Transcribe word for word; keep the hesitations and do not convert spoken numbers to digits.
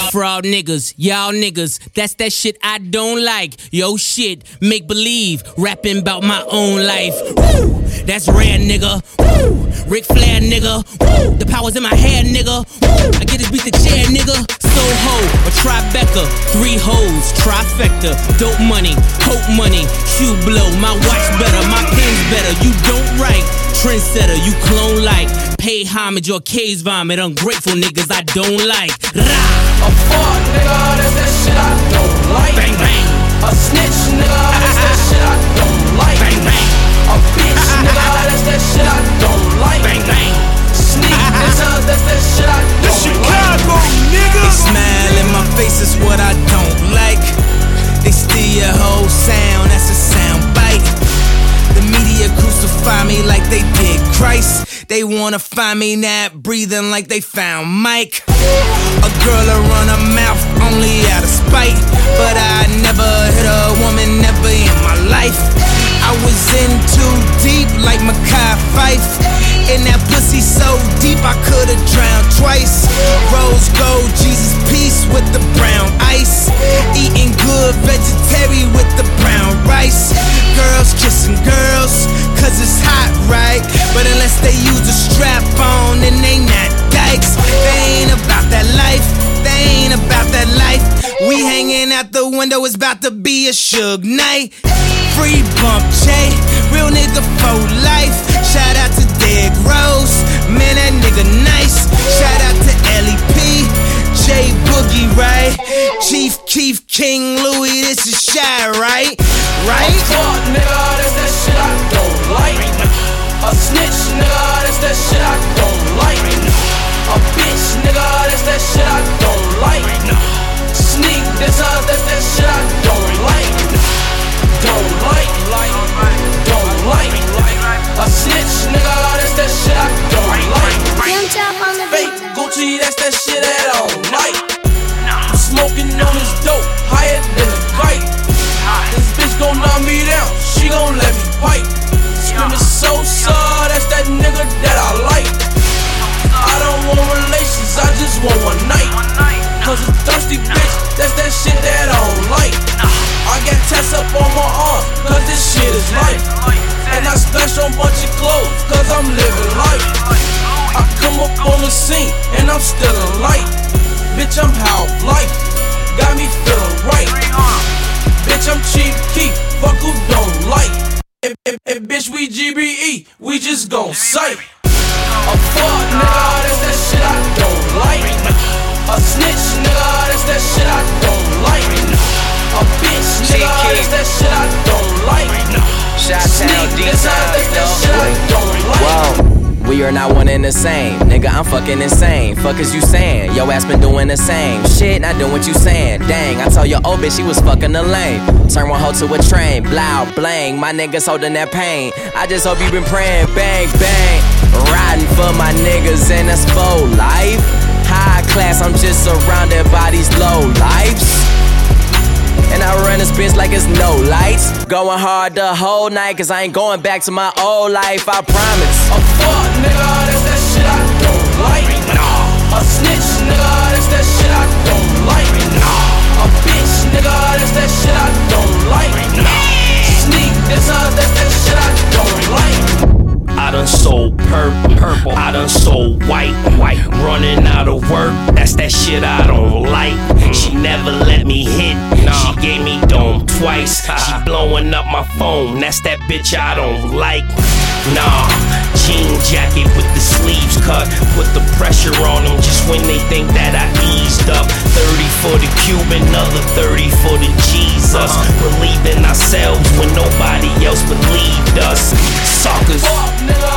Fraud niggas, y'all niggas, that's that shit I don't like. Yo shit, make believe, rapping about my own life. Woo, that's rare nigga. Woo, Ric Flair nigga. Woo, the power's in my hair nigga. Woo, I get this beat the chair nigga. Soho, a Tribeca, three hoes, trifecta, dope money, hope money, shoe blow, my watch better, my pen's better. You don't write, trendsetter, you clone like. Pay homage or K's vomit, ungrateful niggas I don't like. Rah! A fuck nigga, that's that shit I don't like. Bang bang. A snitch nigga, that's that shit I don't like. Bang bang. A bitch nigga, that's that shit I don't like. Bang bang. Sneak nigga, that's that shit I don't The Chicago like. nigga. They smile in my face is what I don't like. They steal your whole sound, that's a sound bite. The media crucify me like they did Christ. They wanna find me not breathing like they found Mike. A girl will run her mouth only out of spite, but I never hit a woman, never in my life. I was in too deep like Mackay Fife. In that pussy so deep I could've drowned twice. Rose gold, Jesus peace with the brown ice. Eating good vegetarian with the brown rice. Girls kissing girls, cause it's hot, right? But unless they use a strap on, then they not dykes. They ain't about that life, they ain't about that life. We hanging out the window, it's about to be a Suge night. Free bump J, real nigga for life. Shout out to Derrick Rose, man that nigga nice. Shout out to L E P, J Boogie, right? Chief Keef, King Louis, this is Shy, right? Right? A fuck nigga, that's that shit I don't like. A snitch nigga, that's that shit I don't like. A bitch nigga, that's that shit I don't like. Sneak this up, that's that shit I don't like. Don't like, don't like. A snitch nigga, that's that shit I don't like. Fake Gucci, that's that shit that I don't like. I'm smoking on this dope, higher than a kite. This bitch gon' knock me down, she gon' let me pipe. Screamin' Sosa, that's that nigga that I like. I don't want relations, I just want one night. Cause a thirsty bitch, that's that shit that I don't like. I got tats up on my arm, cause this shit is life. And I splash on bunch of clothes, cause I'm living life. I come up on the scene, and I'm still in light. Bitch, I'm half life, got me feeling right. Bitch, I'm cheap keep, fuck who don't like. And, and, and bitch, we G B E, we just gon' sight. A fuck nigga, that's that shit I don't like. A snitch nigga, that's that shit I don't like. A bitch nigga, that's that shit I don't like. Sneak this up, that's that shit I don't like. Whoa. We are not one and the same. Nigga, I'm fucking insane. Fuck is you saying? Yo ass been doing the same shit, not doing what you saying. Dang, I told your old bitch she was fucking the lane. Turn one hoe to a train. Blow, blang, my niggas holding that pain. I just hope you been praying. Bang, bang. Riding for my niggas and that's for life. High class, I'm just surrounded by these low lives. And I run this bitch like it's no lights. Going hard the whole night, cause I ain't going back to my old life, I promise. A fuck nigga, that's that shit I don't like. A snitch nigga, that's that shit I don't like. A bitch nigga, that's that shit I don't like. Sneak this up, that's that shit I don't like. I done sold purple, purple. I done sold white, white. Running out of work, that's that shit I don't like. She never let me hit, she gave me dome twice. She blowing up my phone, that's that bitch I don't like. Nah, jean jacket with the sleeves cut. Put the pressure on them just when they think that I eased up. Thirty for the Cuban, another thirty for the Jesus. Believing ourselves when nobody else believed us. Suckers. Fuck nigga,